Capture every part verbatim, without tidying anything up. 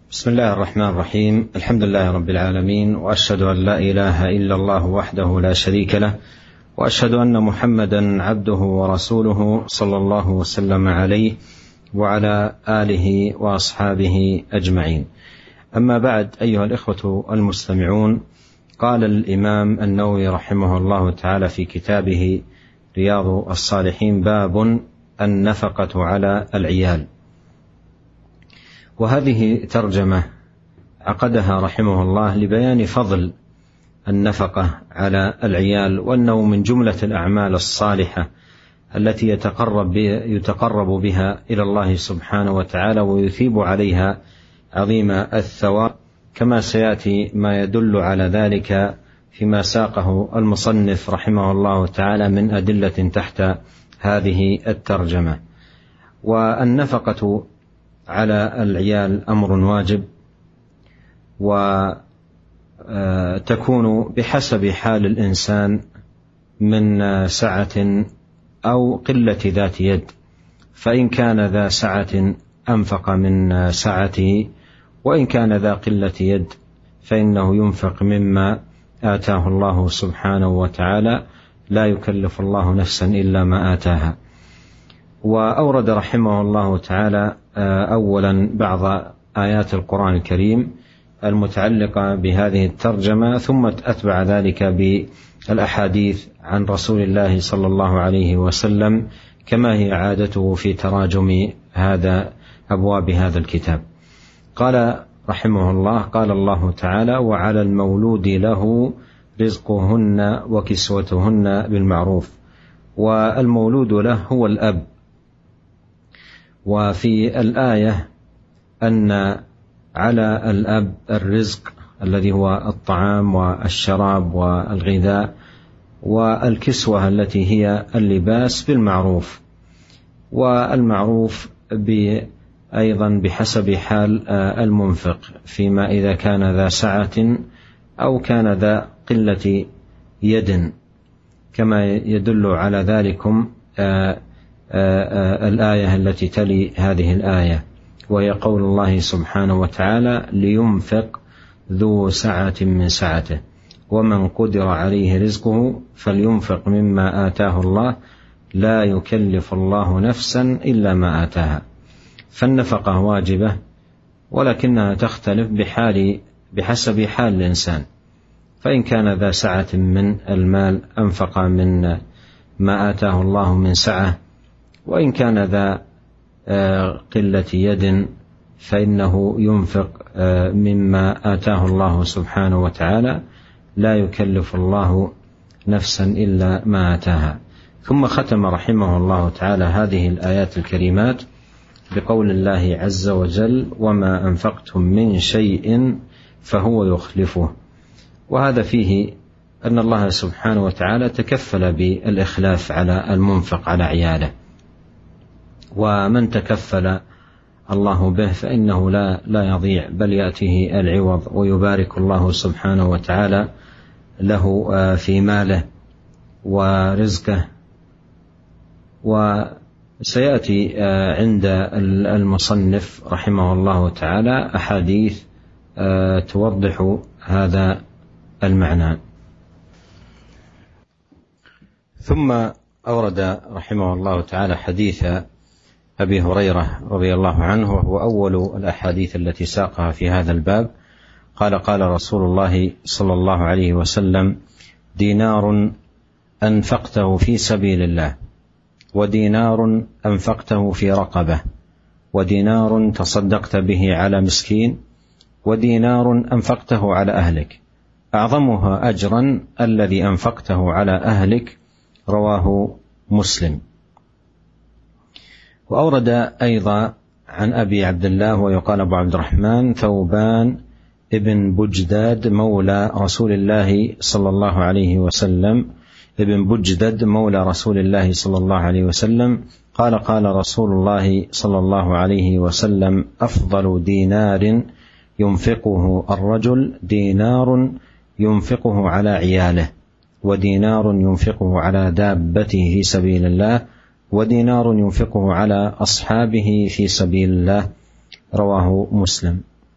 بسم الله الرحمن الرحيم. الحمد لله رب العالمين، وأشهد أن لا إله إلا الله وحده لا شريك له، وأشهد أن محمدا عبده ورسوله صلى الله وسلم عليه وعلى آله وأصحابه أجمعين. أما بعد، أيها الإخوة المستمعون، قال الإمام النووي رحمه الله تعالى في كتابه رياض الصالحين: باب النفقة على العيال. وهذه ترجمة عقدها رحمه الله لبيان فضل النفقة على العيال، وأنه من جملة الأعمال الصالحة التي يتقرب يتقرب بها إلى الله سبحانه وتعالى ويثيب عليها عظيم الثواب، كما سيأتي ما يدل على ذلك فيما ساقه المصنف رحمه الله تعالى من أدلة تحت هذه الترجمة. والنفقة على العيال أمر واجب، وتكون بحسب حال الإنسان من سعة أو قلة ذات يد، فإن كان ذا سعة أنفق من سعته، وإن كان ذا قلة يد فإنه ينفق مما آتاه الله سبحانه وتعالى، لا يكلف الله نفسا إلا ما آتاها. وأورد رحمه الله تعالى أولا بعض آيات القرآن الكريم المتعلقة بهذه الترجمة، ثم أتبع ذلك بالأحاديث عن رسول الله صلى الله عليه وسلم، كما هي عادته في تراجم هذا أبواب هذا الكتاب. قال رحمه الله: قال الله تعالى: وعلى المولود له رزقهن وكسوتهن بالمعروف. والمولود له هو الأب. وفي الآية أن على الأب الرزق الذي هو الطعام والشراب والغذاء، والكسوة التي هي اللباس بالمعروف. والمعروف أيضا بحسب حال المنفق، فيما إذا كان ذا سعة أو كان ذا قلة يد، كما يدل على ذلكم الآية التي تلي هذه الآية، وهي قول الله سبحانه وتعالى: لينفق ذو سعة من سعته ومن قدر عليه رزقه فلينفق مما آتاه الله لا يكلف الله نفسا إلا ما آتاها. فالنفقة واجبة، ولكنها تختلف بحال بحسب حال الإنسان، فإن كان ذا سعة من المال أنفق من ما آتاه الله من سعة، وإن كان ذا قلة يد فإنه ينفق مما آتاه الله سبحانه وتعالى، لا يكلف الله نفسا إلا ما آتاها. ثم ختم رحمه الله تعالى هذه الآيات الكريمات بقول الله عز وجل: وما أنفقتم من شيء فهو يخلفه. وهذا فيه أن الله سبحانه وتعالى تكفل بالإخلاف على المنفق على عياله، ومن تكفل الله به فإنه لا لا يضيع، بل يأتيه العوض، ويبارك الله سبحانه وتعالى له في ماله ورزقه. وسيأتي عند المصنف رحمه الله تعالى أحاديث توضح هذا المعنى. ثم أورد رحمه الله تعالى حديث أبي هريرة رضي الله عنه، وهو أول الأحاديث التي ساقها في هذا الباب. قال: قال رسول الله صلى الله عليه وسلم: دينار أنفقته في سبيل الله، ودينار أنفقته في رقبة، ودينار تصدقت به على مسكين، ودينار أنفقته على أهلك، أعظمها أجرا الذي أنفقته على أهلك. رواه مسلم. وأورد أيضا عن أبي عبد الله، ويقال أبو عبد الرحمن ثوبان ابن بجداد مولى رسول الله صلى الله عليه وسلم ابن بجدد مولى رسول الله صلى الله عليه وسلم قال: قال رسول الله صلى الله عليه وسلم: أفضل دينار ينفقه الرجل دينار ينفقه على عياله، ودينار ينفقه على دابته في سبيل الله، ودينار ينفقه على أصحابه في سبيل الله. رواه مسلم.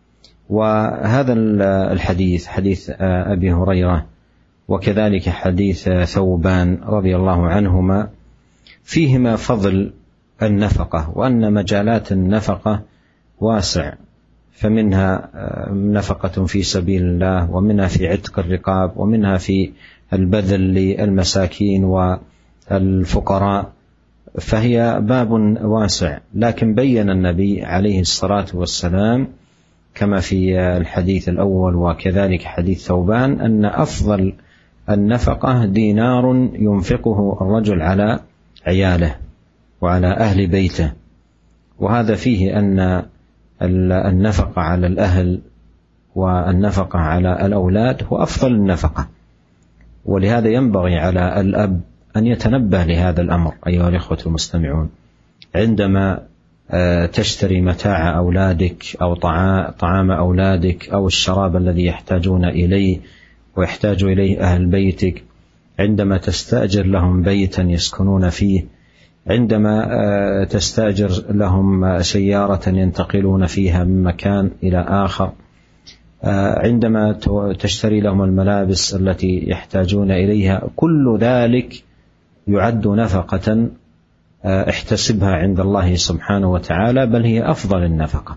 وهذا الحديث حديث أبي هريرة وكذلك حديث ثوبان رضي الله عنهما فيهما فضل النفقة، وأن مجالات النفقة واسع، فمنها نفقة في سبيل الله، ومنها في عتق الرقاب، ومنها في البذل للمساكين والفقراء، فهي باب واسع. لكن بين النبي عليه الصلاة والسلام كما في الحديث الأول وكذلك حديث ثوبان أن أفضل النفقة دينار ينفقه الرجل على عياله وعلى أهل بيته، وهذا فيه أن النفقة على الأهل والنفقة على الأولاد هو أفضل النفقة. ولهذا ينبغي على الأب أن يتنبه لهذا الأمر أيها الإخوة المستمعون، عندما تشتري متاع أولادك أو طعام أولادك أو الشراب الذي يحتاجون إليه ويحتاج إليه أهل بيتك، عندما تستأجر لهم بيتا يسكنون فيه، عندما تستأجر لهم سيارة ينتقلون فيها من مكان إلى آخر، عندما تشتري لهم الملابس التي يحتاجون إليها، كل ذلك يعد نفقة احتسبها عند الله سبحانه وتعالى، بل هي أفضل النفقة،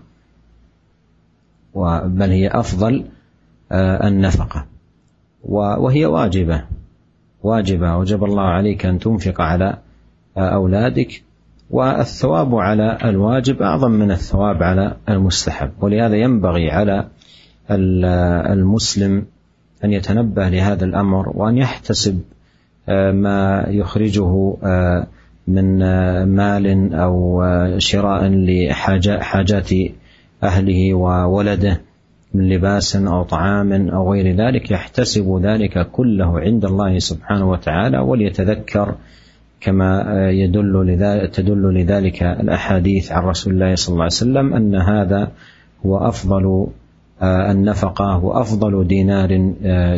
بل هي أفضل النفقة، وهي واجبة واجبة وجب الله عليك أن تنفق على أولادك، والثواب على الواجب أعظم من الثواب على المستحب. ولهذا ينبغي على المسلم أن يتنبه لهذا الأمر، وأن يحتسب ما يخرجه من مال أو شراء لحاجات أهله وولده من لباس أو طعام أو غير ذلك، يحتسب ذلك كله عند الله سبحانه وتعالى، وليتذكر كما يدل لذلك تدل لذلك الأحاديث عن رسول الله صلى الله عليه وسلم أن هذا هو أفضل النفقة وأفضل دينار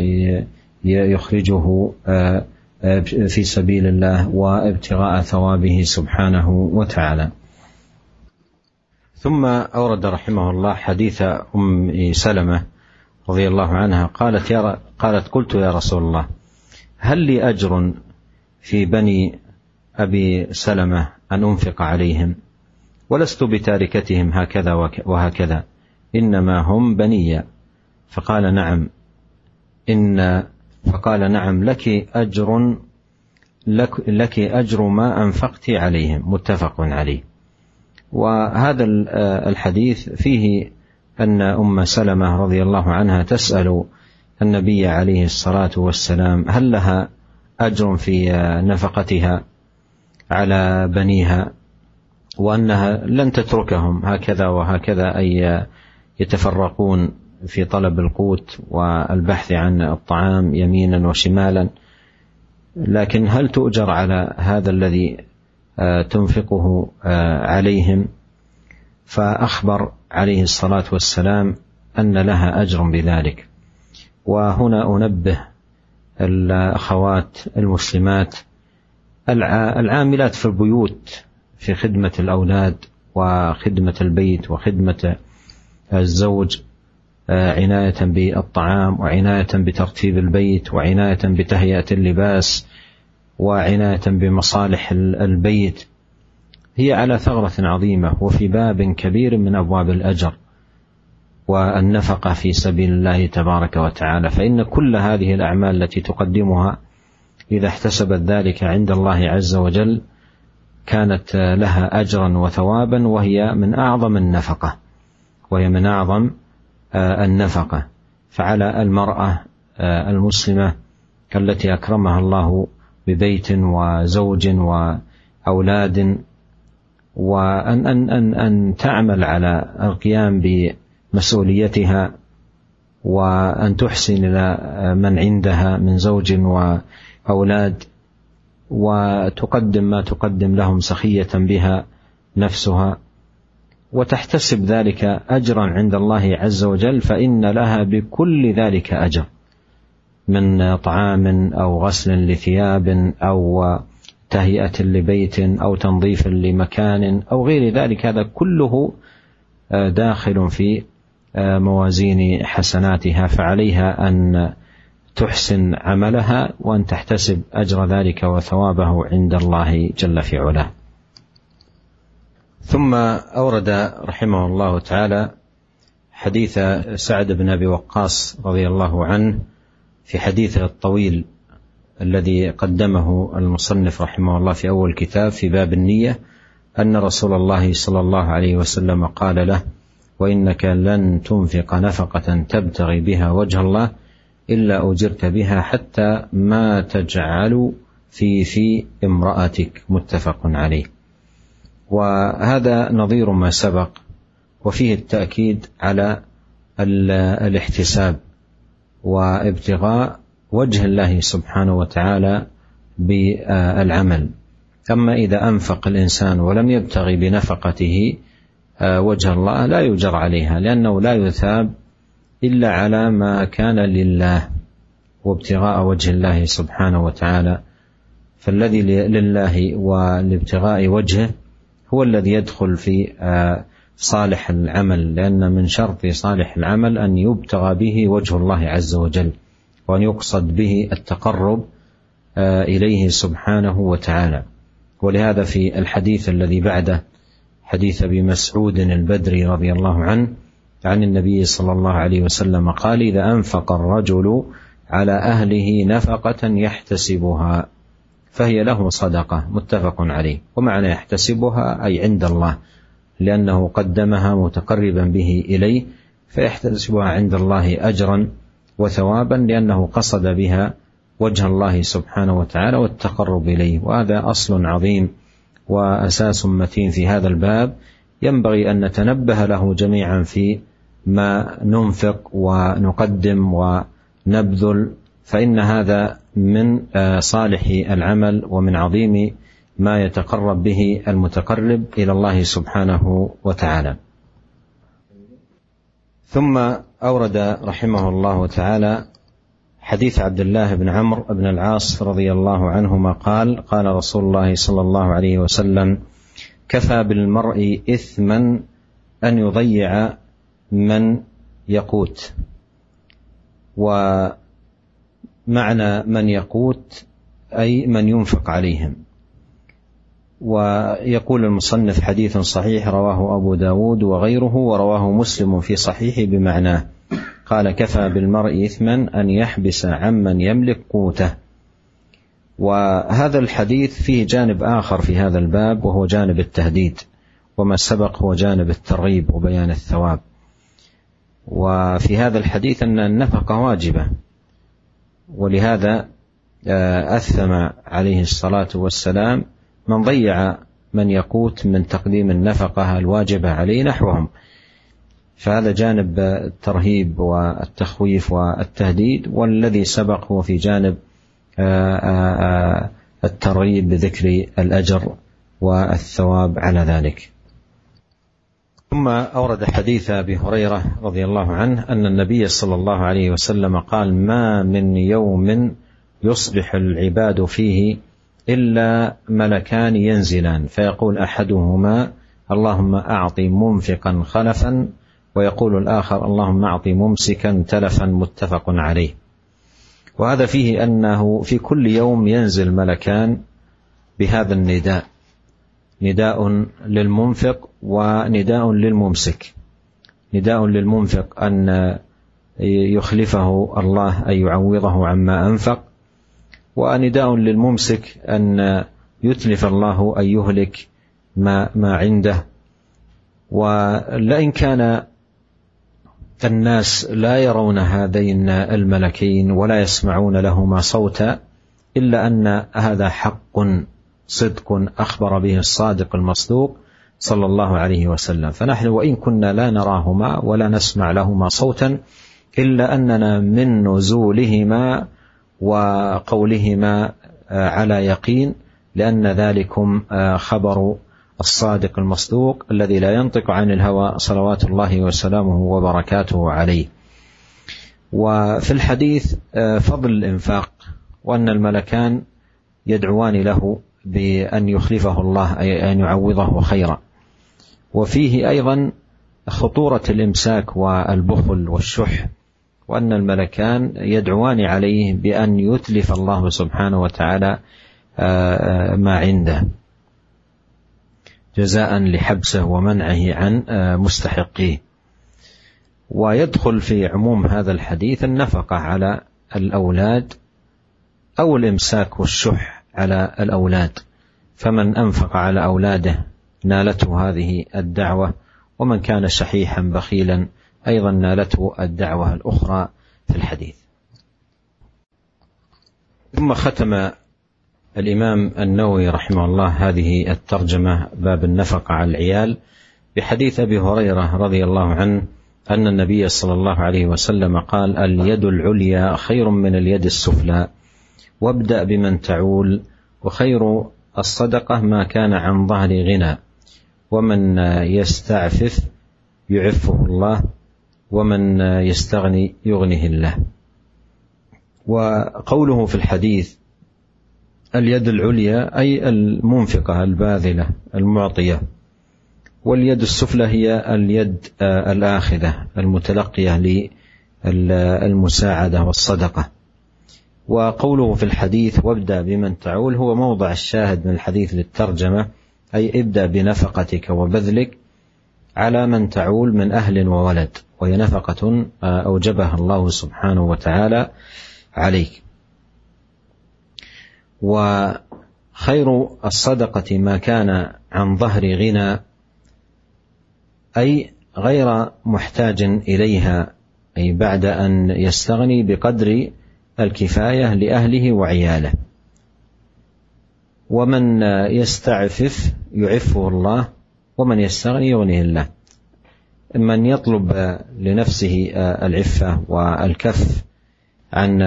يخرجه في سبيل الله وابتغاء ثوابه سبحانه وتعالى. ثم أورد رحمه الله حديث أم سلمة رضي الله عنها قالت, يا قالت قلت يا رسول الله هل لي أجر في بني أبي سلمة أن أنفق عليهم، ولست بتاركتهم هكذا وهكذا، إنما هم بني. فقال نعم إن فقال نعم لك أجر لك, لك أجر ما أنفقت عليهم، متفق عليه. وهذا الحديث فيه أن أم سلمة رضي الله عنها تسأل النبي عليه الصلاة والسلام هل لها أجر في نفقتها على بنيها، وأنها لن تتركهم هكذا وهكذا، أي يتفرقون في طلب القوت والبحث عن الطعام يمينا وشمالا، لكن هل تؤجر على هذا الذي تنفقه عليهم؟ فأخبر عليه الصلاة والسلام أن لها أجر بذلك. وهنا أنبه الأخوات المسلمات العاملات في البيوت في خدمة الأولاد وخدمة البيت وخدمة الزوج، عناية بالطعام وعناية بترتيب البيت وعناية بتهيئة اللباس وعناية بمصالح البيت، هي على ثغرة عظيمة وفي باب كبير من أبواب الأجر والنفقة في سبيل الله تبارك وتعالى. فإن كل هذه الأعمال التي تقدمها إذا احتسبت ذلك عند الله عز وجل كانت لها أجرا وثوابا، وهي من أعظم النفقة وهي من أعظم النفقة. فعلى المرأة المسلمة التي أكرمها الله ببيت وزوج وأولاد، وأن أن أن أن تعمل على القيام بمسؤوليتها، وأن تحسن إلى من عندها من زوج وأولاد، وتقدم ما تقدم لهم سخية بها نفسها، وتحتسب ذلك أجرا عند الله عز وجل، فإن لها بكل ذلك أجر من طعام أو غسل لثياب أو تهيئة لبيت أو تنظيف لمكان أو غير ذلك. هذا كله داخل في موازين حسناتها، فعليها أن تحسن عملها وأن تحتسب أجر ذلك وثوابه عند الله جل في علاه. ثم أورد رحمه الله تعالى حديث سعد بن أبي وقاص رضي الله عنه في حديثه الطويل الذي قدمه المصنف رحمه الله في أول كتاب في باب النية، أن رسول الله صلى الله عليه وسلم قال له: وإنك لن تنفق نفقة تبتغي بها وجه الله إلا أجرت بها حتى ما تجعل في في امرأتك، متفق عليه. وهذا نظير ما سبق، وفيه التأكيد على الاحتساب وابتغاء وجه الله سبحانه وتعالى بالعمل. أما إذا أنفق الإنسان ولم يبتغي بنفقته وجه الله لا يجر عليها، لأنه لا يثاب إلا على ما كان لله وابتغاء وجه الله سبحانه وتعالى. فالذي لله والابتغاء وجهه هو الذي يدخل في صالح العمل، لأن من شرط صالح العمل أن يبتغى به وجه الله عز وجل، وأن يقصد به التقرب إليه سبحانه وتعالى. ولهذا في الحديث الذي بعده، حديث أبي مسعود البدري رضي الله عنه عن النبي صلى الله عليه وسلم قال: إذا أنفق الرجل على أهله نفقة يحتسبها فهي له صدقة، متفق عليه. ومعنى يحتسبها أي عند الله، لأنه قدمها متقربا به إليه، فيحتسبها عند الله أجرا وثوابا، لأنه قصد بها وجه الله سبحانه وتعالى والتقرب إليه. وهذا أصل عظيم وأساس متين في هذا الباب، ينبغي أن نتنبه له جميعا في ما ننفق ونقدم ونبذل، فإن هذا من صالح العمل ومن عظيم ما يتقرب به المتقرب إلى الله سبحانه وتعالى. ثم أورد رحمه الله تعالى حديث عبد الله بن عمرو بن العاص رضي الله عنهما قال: قال رسول الله صلى الله عليه وسلم: كفى بالمرء إثما أن يضيع من يقوت. ومعنى من يقوت أي من ينفق عليهم. ويقول المصنف: حديث صحيح رواه أبو داود وغيره، ورواه مسلم في صحيح بمعناه. قال: كفى بالمرء إثما أن يحبس عمن يملك قوته. وهذا الحديث فيه جانب آخر في هذا الباب، وهو جانب التهديد، وما سبق هو جانب الترغيب وبيان الثواب. وفي هذا الحديث أن النفقة واجبة، ولهذا أثم عليه الصلاة والسلام من ضيع من يقوت من تقديم النفقة الواجبة عليه نحوهم. فهذا جانب الترهيب والتخويف والتهديد، والذي سبق هو في جانب الترغيب بذكر الأجر والثواب على ذلك. ثم أورد حديث أبي هريرة رضي الله عنه أن النبي صلى الله عليه وسلم قال: ما من يوم يصبح العباد فيه إلا ملكان ينزلان، فيقول أحدهما: اللهم أعط منفقا خلفا، ويقول الآخر: اللهم أعط ممسكا تلفا، متفق عليه. وهذا فيه أنه في كل يوم ينزل ملكان بهذا النداء، نداء للمنفق ونداء للممسك. نداء للمنفق أن يخلفه الله، أن يعوضه عما أنفق، ونداء للممسك أن يتلف الله، أن يهلك ما, ما عنده. ولئن كان الناس لا يرون هذين الملكين ولا يسمعون لهما صوتا، إلا أن هذا حق صدق أخبر به الصادق المصدوق صلى الله عليه وسلم. فنحن وإن كنا لا نراهما ولا نسمع لهما صوتا، إلا أننا من نزولهما وقولهما على يقين، لأن ذلكم خبر الصادق المصدوق الذي لا ينطق عن الهوى صلوات الله وسلامه وبركاته عليه. وفي الحديث فضل الإنفاق، وأن الملكان يدعوان له بأن يخلفه الله، أي أن يعوضه خيرا. وفيه أيضا خطورة الإمساك والبخل والشح، وأن الملكان يدعوان عليه بأن يتلف الله سبحانه وتعالى ما عنده جزاء لحبسه ومنعه عن مستحقيه. ويدخل في عموم هذا الحديث النفقة على الأولاد أو الإمساك والشح على الأولاد، فمن أنفق على أولاده نالته هذه الدعوة، ومن كان شحيحا بخيلا أيضا نالته الدعوة الأخرى في الحديث. ثم ختم الإمام النووي رحمه الله هذه الترجمة باب النفقة على العيال بحديث أبي هريرة رضي الله عنه أن النبي صلى الله عليه وسلم قال: اليد العليا خير من اليد السفلى، وابدأ بمن تعول، وخير الصدقة ما كان عن ظهر غنى، ومن يستعفف يعفه الله، ومن يستغني يغنه الله. وقوله في الحديث اليد العليا أي المنفقة الباذلة المعطية، واليد السفلى هي اليد الآخذة المتلقية للمساعدة والصدقة. وقوله في الحديث وابدأ بمن تعول هو موضع الشاهد من الحديث للترجمة، أي ابدأ بنفقتك وبذلك على من تعول من أهل وولد، وهي نفقة أوجبها الله سبحانه وتعالى عليك. وخير الصدقة ما كان عن ظهر غنى، أي غير محتاج إليها، أي بعد أن يستغني بقدر الكفاية لأهله وعياله. ومن يستعفف يعفه الله، ومن يستغني يغنيه الله. من يطلب لنفسه العفة والكف عن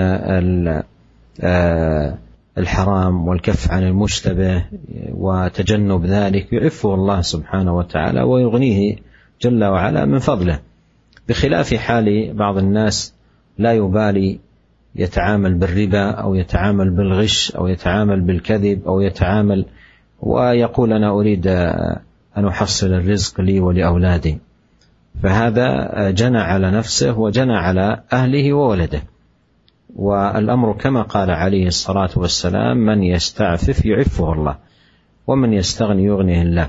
الحرام والكف عن المشتبه وتجنب ذلك يعفه الله سبحانه وتعالى ويغنيه جل وعلا من فضله، بخلاف حال بعض الناس لا يبالي يتعامل بالربا أو يتعامل بالغش أو يتعامل بالكذب أو يتعامل ويقول أنا أريد أن أحصل الرزق لي ولأولادي، فهذا جنى على نفسه وجنى على أهله وولده. والأمر كما قال عليه الصلاة والسلام: من يستعفف يعفه الله، ومن يستغني يغنيه الله.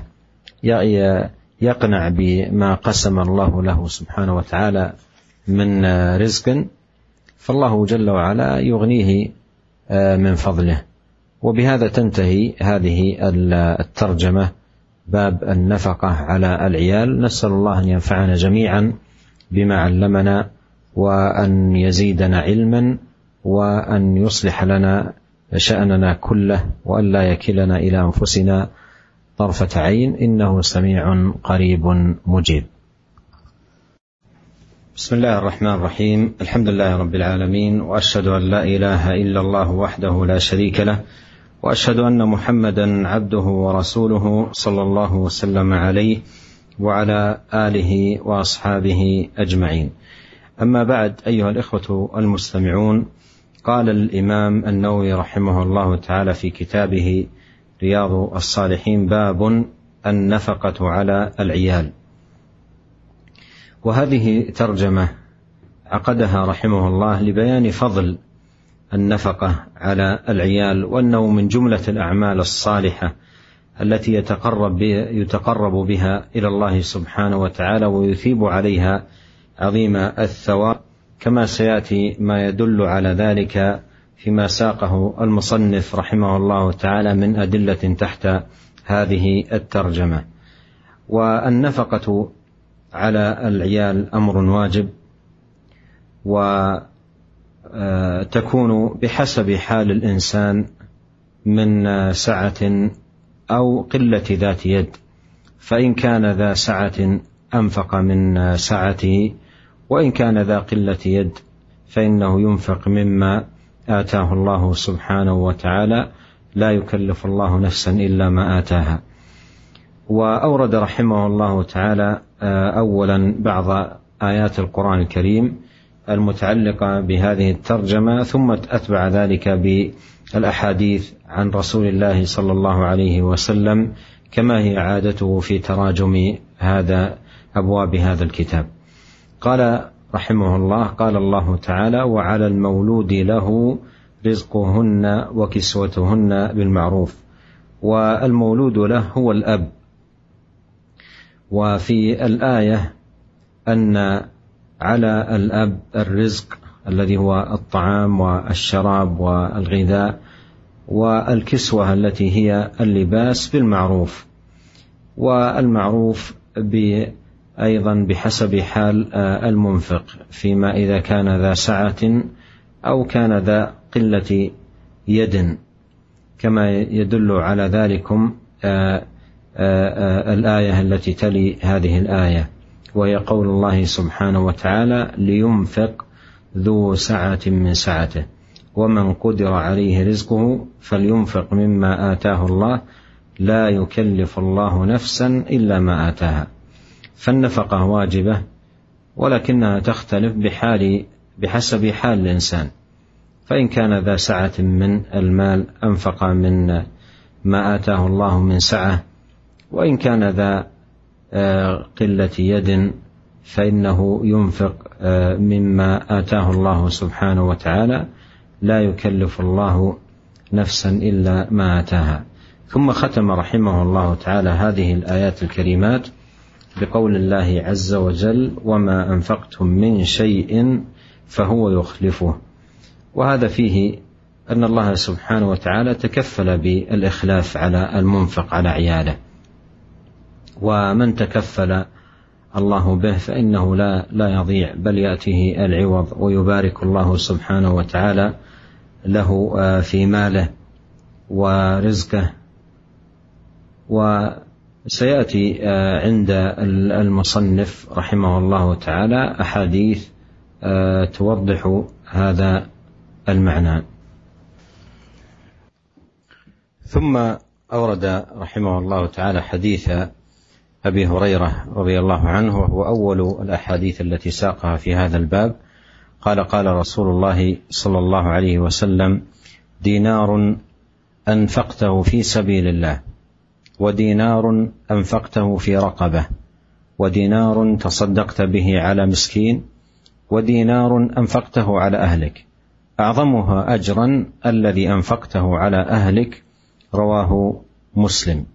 يقنع بما قسم الله له سبحانه وتعالى من رزق، فالله جل وعلا يغنيه من فضله. وبهذا تنتهي هذه الترجمة باب النفقة على العيال. نسأل الله أن ينفعنا جميعا بما علمنا، وأن يزيدنا علما، وأن يصلح لنا شأننا كله، وأن لا يكلنا إلى أنفسنا طرفة عين، إنه سميع قريب مجيب. بسم الله الرحمن الرحيم. الحمد لله رب العالمين، وأشهد أن لا إله إلا الله وحده لا شريك له، وأشهد أن محمدا عبده ورسوله صلى الله وسلم عليه وعلى آله وأصحابه أجمعين. أما بعد، أيها الإخوة المستمعون، قال الإمام النووي رحمه الله تعالى في كتابه رياض الصالحين: باب النفقة على العيال. وهذه ترجمة عقدها رحمه الله لبيان فضل النفقة على العيال، وأنه من جملة الأعمال الصالحة التي يتقرب يتقرب بها إلى الله سبحانه وتعالى ويثيب عليها عظيم الثواب، كما سيأتي ما يدل على ذلك فيما ساقه المصنف رحمه الله تعالى من أدلة تحت هذه الترجمة. والنفقة على العيال أمر واجب، وتكون بحسب حال الإنسان من سعة أو قلة ذات يد، فإن كان ذا سعة أنفق من سعته، وإن كان ذا قلة يد فإنه ينفق مما آتاه الله سبحانه وتعالى، لا يكلف الله نفسا إلا ما آتاها. وأورد رحمه الله تعالى أولا بعض آيات القرآن الكريم المتعلقة بهذه الترجمة، ثم أتبع ذلك بالأحاديث عن رسول الله صلى الله عليه وسلم، كما هي عادته في تراجم هذا أبواب هذا الكتاب. قال رحمه الله: قال الله تعالى: وعلى المولود له رزقهن وكسوتهن بالمعروف. والمولود له هو الأب. وفي الآية أن على الأب الرزق الذي هو الطعام والشراب والغذاء، والكسوة التي هي اللباس بالمعروف. والمعروف أيضا بحسب حال المنفق، فيما إذا كان ذا سعة أو كان ذا قلة يد، كما يدل على ذلكم الآية التي تلي هذه الآية، وهي قول الله سبحانه وتعالى: لينفق ذو سعة من سعته ومن قدر عليه رزقه فلينفق مما آتاه الله لا يكلف الله نفسا إلا ما آتاها. فالنفقة واجبة، ولكنها تختلف بحال بحسب حال الإنسان. فإن كان ذا سعة من المال أنفق من ما آتاه الله من سعة، وإن كان ذا قلة يد فإنه ينفق مما آتاه الله سبحانه وتعالى لا يكلف الله نفسا إلا ما آتاها. ثم ختم رحمه الله تعالى هذه الآيات الكريمات بقول الله عز وجل: وما أنفقتم من شيء فهو يخلفه. وهذا فيه أن الله سبحانه وتعالى تكفل بالإخلاف على المنفق على عياله، ومن تكفل الله به فإنه لا لا يضيع، بل يأتيه العوض ويبارك الله سبحانه وتعالى له في ماله ورزقه. وسيأتي عند المصنف رحمه الله تعالى أحاديث توضح هذا المعنى. ثم أورد رحمه الله تعالى حديث أبي هريرة رضي الله عنه، وهو أول الأحاديث التي ساقها في هذا الباب. قال: قال رسول الله صلى الله عليه وسلم: دينار أنفقته في سبيل الله، ودينار أنفقته في رقبة، ودينار تصدقت به على مسكين، ودينار أنفقته على أهلك، أعظمها أجرا الذي أنفقته على أهلك. رواه مسلم.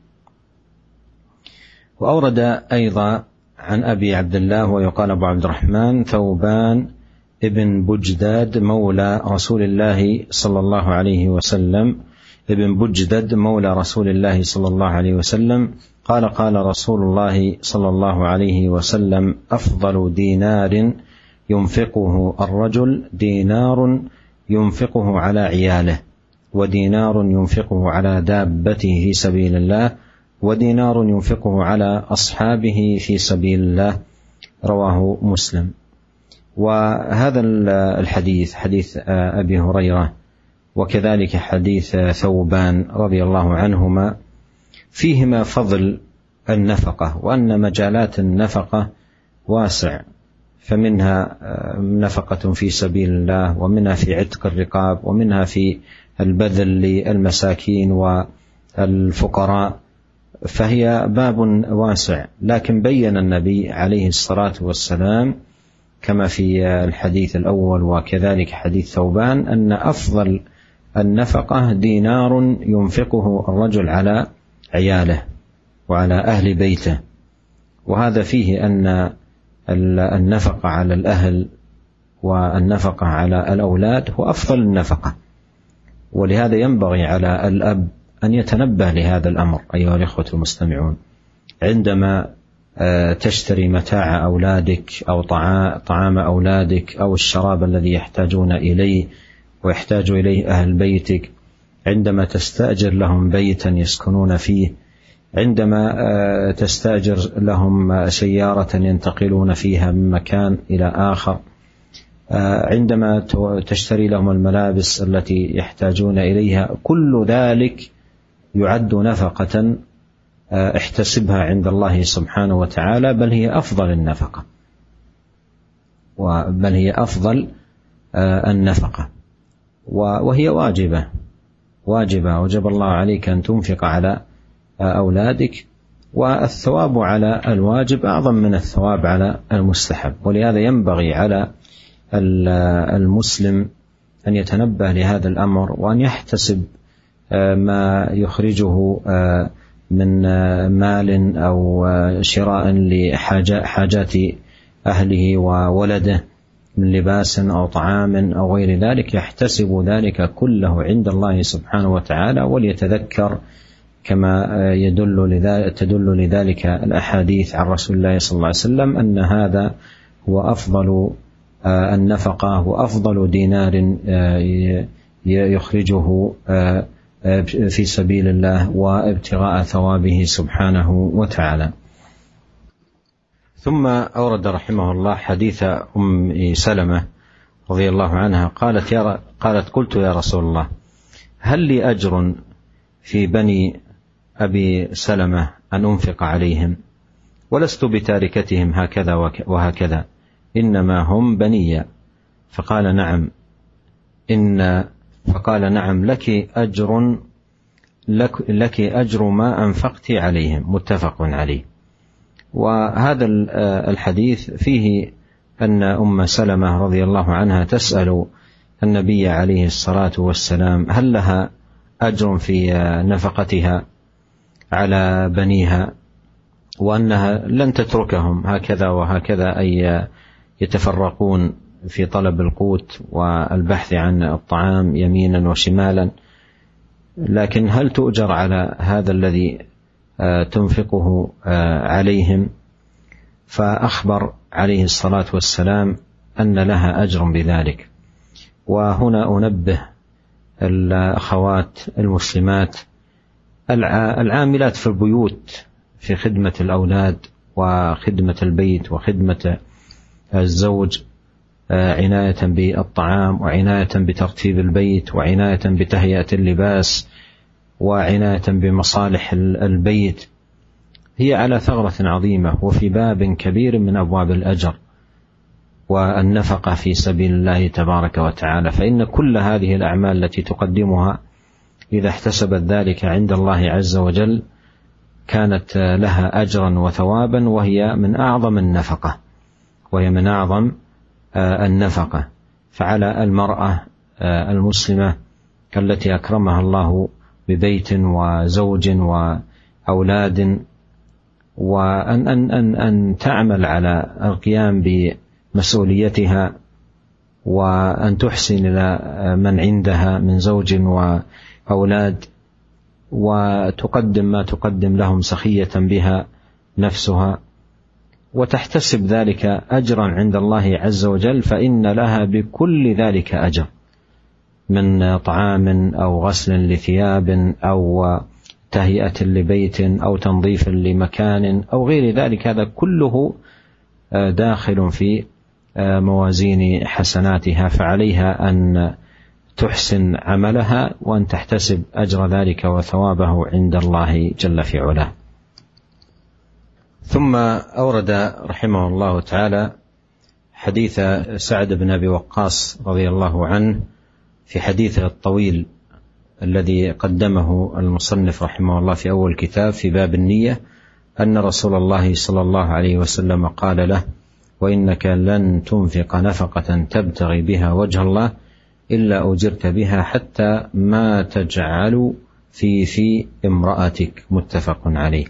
وأورد أيضا عن أبي عبد الله ويقال أبو عبد الرحمن ثوبان ابن بجداد مولى رسول الله صلى الله عليه وسلم ابن بجدد مولى رسول الله صلى الله عليه وسلم قال: قال رسول الله صلى الله عليه وسلم: أفضل دينار ينفقه الرجل دينار ينفقه على عياله، ودينار ينفقه على دابته في سبيل الله، ودينار ينفقه على أصحابه في سبيل الله. رواه مسلم. وهذا الحديث حديث أبي هريرة وكذلك حديث ثوبان رضي الله عنهما فيهما فضل النفقة، وأن مجالات النفقة واسع، فمنها نفقة في سبيل الله، ومنها في عتق الرقاب، ومنها في البذل للمساكين والفقراء، فهي باب واسع. لكن بين النبي عليه الصلاة والسلام كما في الحديث الأول وكذلك حديث ثوبان أن أفضل النفقة دينار ينفقه الرجل على عياله وعلى أهل بيته. وهذا فيه أن النفقة على الأهل والنفقة على الأولاد هو أفضل النفقة، ولهذا ينبغي على الأب أن يتنبه لهذا الأمر أيها الإخوة المستمعون. عندما تشتري متاع أولادك أو طعام أولادك أو الشراب الذي يحتاجون إليه ويحتاج إليه أهل بيتك، عندما تستأجر لهم بيتا يسكنون فيه، عندما تستأجر لهم سيارة ينتقلون فيها من مكان إلى آخر، عندما تشتري لهم الملابس التي يحتاجون إليها، كل ذلك يعد نفقة احتسبها عند الله سبحانه وتعالى، بل هي أفضل النفقة، بل هي أفضل النفقة، وهي واجبة واجبة وجب الله عليك أن تنفق على أولادك والثواب على الواجب أعظم من الثواب على المستحب، ولهذا ينبغي على المسلم أن يتنبه لهذا الأمر وأن يحتسب ما يخرجه من مال أو شراء لحاجات أهله وولده من لباس أو طعام أو غير ذلك، يحتسب ذلك كله عند الله سبحانه وتعالى، وليتذكر كما يدل لذلك تدل لذلك الأحاديث عن رسول الله صلى الله عليه وسلم أن هذا هو أفضل النفقة وأفضل دينار يخرجه في سبيل الله وابتغاء ثوابه سبحانه وتعالى. ثم أورد رحمه الله حديث أم سلمة رضي الله عنها قالت, يا قالت قلت يا رسول الله هل لي أجر في بني أبي سلمة أن أنفق عليهم؟ ولست بتاركتهم هكذا وهكذا، إنما هم بني. فقال نعم إن فقال نعم لك أجر لك, لك أجر ما أنفقت عليهم، متفق عليه. وهذا الحديث فيه أن أم سلمة رضي الله عنها تسأل النبي عليه الصلاة والسلام هل لها أجر في نفقتها على بنيها، وأنها لن تتركهم هكذا وهكذا أي يتفرقون في طلب القوت والبحث عن الطعام يمينا وشمالا، لكن هل تؤجر على هذا الذي تنفقه عليهم؟ فأخبر عليه الصلاة والسلام أن لها أجر بذلك. وهنا أنبه الأخوات المسلمات العاملات في البيوت في خدمة الأولاد وخدمة البيت وخدمة الزوج، عناية بالطعام وعناية بترتيب البيت وعناية بتهيئة اللباس وعناية بمصالح البيت، هي على ثغرة عظيمة وفي باب كبير من أبواب الأجر والنفقة في سبيل الله تبارك وتعالى. فإن كل هذه الأعمال التي تقدمها إذا احتسبت ذلك عند الله عز وجل كانت لها أجرا وثوابا، وهي من أعظم النفقة وهي من أعظم النفقة. فعلى المرأة المسلمة التي أكرمها الله ببيت وزوج وأولاد وأن أن أن أن تعمل على القيام بمسؤوليتها وأن تحسن إلى من عندها من زوج وأولاد وتقدم ما تقدم لهم سخية بها نفسها وتحتسب ذلك أجرا عند الله عز وجل، فإن لها بكل ذلك أجر من طعام أو غسل لثياب أو تهيئة لبيت أو تنظيف لمكان أو غير ذلك. هذا كله داخل في موازين حسناتها، فعليها أن تحسن عملها وأن تحتسب أجر ذلك وثوابه عند الله جل في علاه. ثم أورد رحمه الله تعالى حديث سعد بن أبي وقاص رضي الله عنه في حديثه الطويل الذي قدمه المصنف رحمه الله في أول كتاب في باب النية، أن رسول الله صلى الله عليه وسلم قال له: وإنك لن تنفق نفقة تبتغي بها وجه الله إلا أجرت بها حتى ما تجعل في في امرأتك، متفق عليه.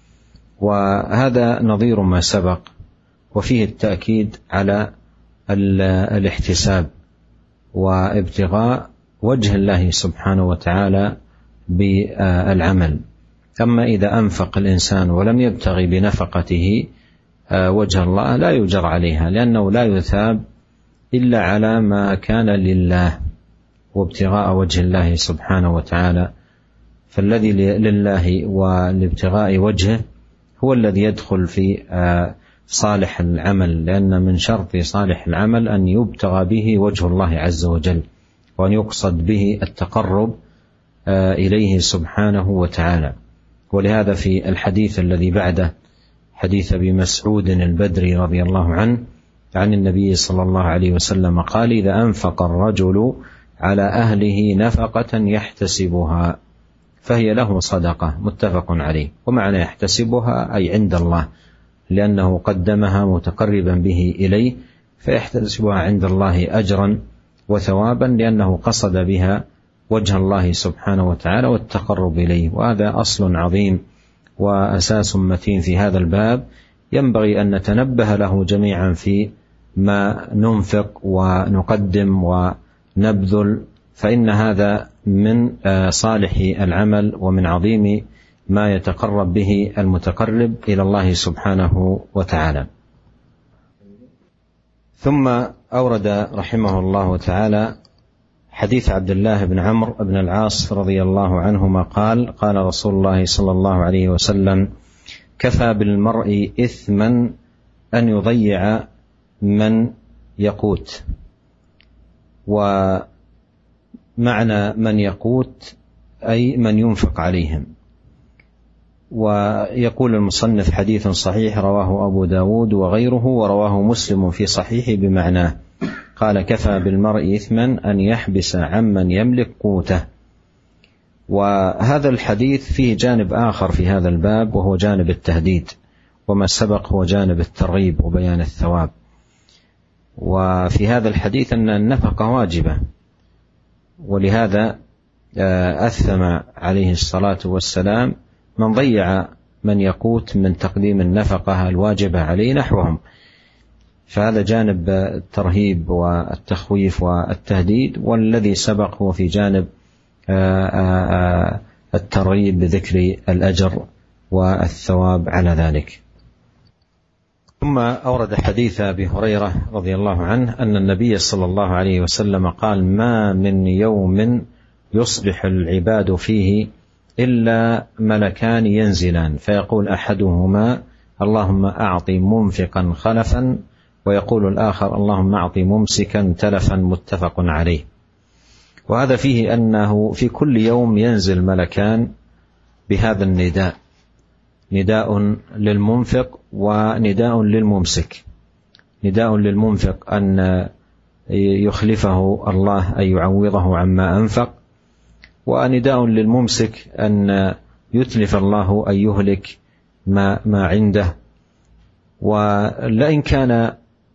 وهذا نظير ما سبق، وفيه التأكيد على الاحتساب وابتغاء وجه الله سبحانه وتعالى بالعمل. أما إذا أنفق الإنسان ولم يبتغي بنفقته وجه الله لا يجر عليها، لأنه لا يثاب إلا على ما كان لله وابتغاء وجه الله سبحانه وتعالى. فالذي لله والابتغاء وجهه هو الذي يدخل في صالح العمل، لأن من شرط صالح العمل أن يبتغى به وجه الله عز وجل وأن يقصد به التقرب إليه سبحانه وتعالى. ولهذا في الحديث الذي بعده حديث أبي مسعود البدري رضي الله عنه عن النبي صلى الله عليه وسلم قال: إذا أنفق الرجل على أهله نفقة يحتسبها فهي له صدقة، متفق عليه. ومعنى يحتسبها أي عند الله، لأنه قدمها متقربا به إليه، فيحتسبها عند الله أجرا وثوابا، لأنه قصد بها وجه الله سبحانه وتعالى والتقرب إليه. وهذا أصل عظيم وأساس متين في هذا الباب، ينبغي أن نتنبه له جميعا في ما ننفق ونقدم ونبذل، فإن هذا من صالح العمل ومن عظيم ما يتقرب به المتقرب إلى الله سبحانه وتعالى. ثم أورد رحمه الله تعالى حديث عبد الله بن عمرو بن العاص رضي الله عنهما قال: قال رسول الله صلى الله عليه وسلم: كفى بالمرء إثما أن يضيع من يقوت. ومعنى من يقوت أي من ينفق عليهم. ويقول المصنف: حديث صحيح رواه أبو داود وغيره، ورواه مسلم في صحيحه بمعناه. قال: كفى بالمرء إثما أن يحبس عمن يملك قوته. وهذا الحديث فيه جانب آخر في هذا الباب، وهو جانب التهديد، وما سبق هو جانب الترغيب وبيان الثواب. وفي هذا الحديث أن النفقة واجبة، ولهذا أثم عليه الصلاة والسلام من ضيع من يقوت من تقديم النفقة الواجبة عليه نحوهم. فهذا جانب الترهيب والتخويف والتهديد، والذي سبق هو في جانب الترغيب بذكر الأجر والثواب على ذلك. ثم أورد حديث أبي هريرة رضي الله عنه أن النبي صلى الله عليه وسلم قال: ما من يوم يصبح العباد فيه إلا ملكان ينزلان، فيقول أحدهما: اللهم أعط منفقا خلفا، ويقول الآخر: اللهم أعط ممسكا تلفا، متفق عليه. وهذا فيه أنه في كل يوم ينزل ملكان بهذا النداء، نداء للمنفق ونداء للممسك. نداء للمنفق أن يخلفه الله، أن يعوضه عما أنفق، ونداء للممسك أن يتلف الله، أن يهلك ما, ما عنده. ولئن كان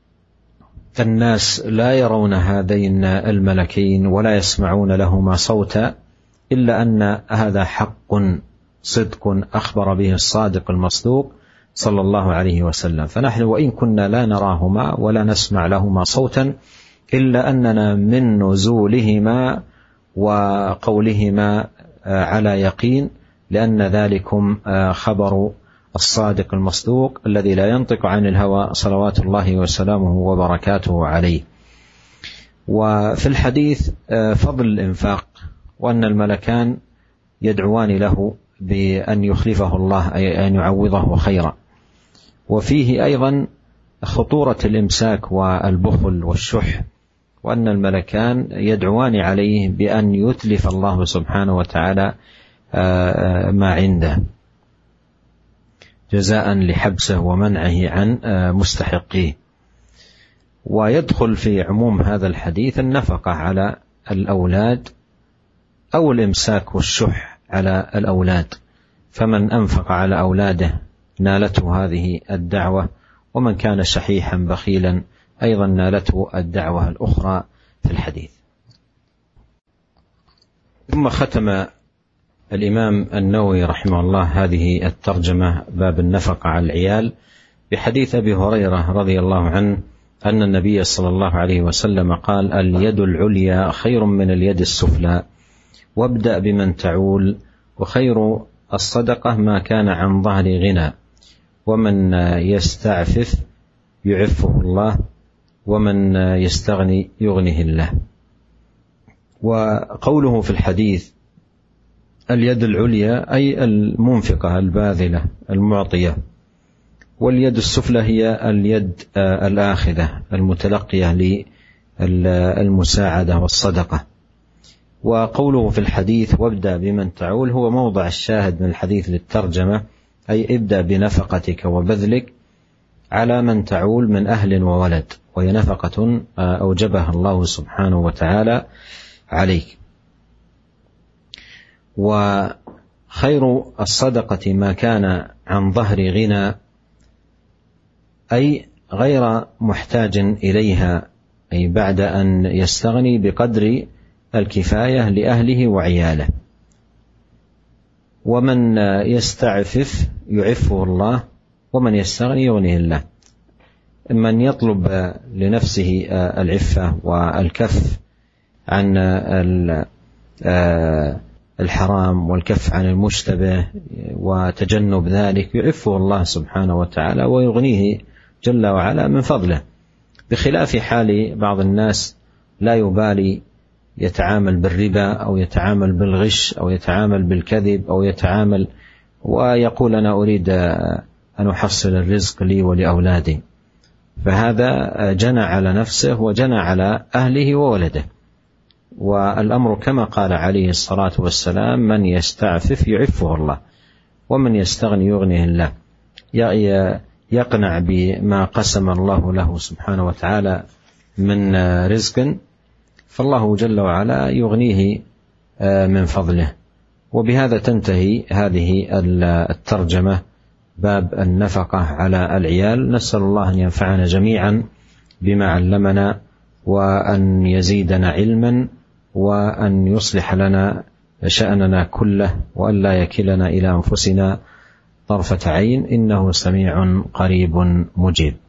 الناس لا يرون هذين الملكين ولا يسمعون لهما صوتا، إلا أن هذا حق صدق أخبر به الصادق المصدوق صلى الله عليه وسلم. فنحن وإن كنا لا نراهما ولا نسمع لهما صوتا، إلا أننا من نزولهما وقولهما على يقين، لأن ذلكم خبر الصادق المصدوق الذي لا ينطق عن الهوى صلوات الله وسلامه وبركاته عليه. وفي الحديث فضل الإنفاق، وأن الملكان يدعوان له بأن يخلفه الله، أي أن يعوضه خيرا. وفيه أيضا خطورة الإمساك والبخل والشح، وأن الملكان يدعوان عليه بأن يتلف الله سبحانه وتعالى ما عنده جزاء لحبسه ومنعه عن مستحقيه. ويدخل في عموم هذا الحديث النفقة على الأولاد أو الإمساك والشح على الأولاد، فمن أنفق على أولاده نالته هذه الدعوة، ومن كان شحيحا بخيلا أيضا نالته الدعوة الأخرى في الحديث. ثم ختم الإمام النووي رحمه الله هذه الترجمة باب النفقة على العيال بحديث أبي هريرة رضي الله عنه أن النبي صلى الله عليه وسلم قال: اليد العليا خير من اليد السفلى، وابدأ بمن تعول، وخير الصدقة ما كان عن ظهر غنى، ومن يستعفف يعفه الله، ومن يستغني يغنه الله. وقوله في الحديث اليد العليا أي المنفقة الباذلة المعطية، واليد السفلى هي اليد الآخذة المتلقية للمساعدة والصدقة. وقوله في الحديث وابدأ بمن تعول هو موضع الشاهد من الحديث للترجمة، أي ابدأ بنفقتك وبذلك على من تعول من أهل وولد، وهي نفقة أوجبها الله سبحانه وتعالى عليك. خير الصدقة ما كان عن ظهر غنى، أي غير محتاج إليها، أي بعد أن يستغني بقدر الكفاية لأهله وعياله. ومن يستعفف يعفه الله، ومن يستغني يغنيه الله. من يطلب لنفسه العفة والكف عن الحرام والكف عن المشتبه وتجنب ذلك يعفه الله سبحانه وتعالى ويغنيه جل وعلا من فضله، بخلاف حال بعض الناس لا يبالي، يتعامل بالربا أو يتعامل بالغش أو يتعامل بالكذب أو يتعامل ويقول أنا أريد أن أحصل الرزق لي ولأولادي، فهذا جنى على نفسه وجنى على أهله وولده. والأمر كما قال عليه الصلاة والسلام: من يستعفف يعفه الله، ومن يستغني يغنيه الله. يقنع بما قسم الله له سبحانه وتعالى من رزق، فالله جل وعلا يغنيه من فضله. وبهذا تنتهي هذه الترجمة، باب النفقة على العيال. نسأل الله أن ينفعنا جميعا بما علمنا، وأن يزيدنا علما، وأن يصلح لنا شأننا كله، وأن لا يكلنا إلى أنفسنا طرفة عين، إنه سميع قريب مجيب.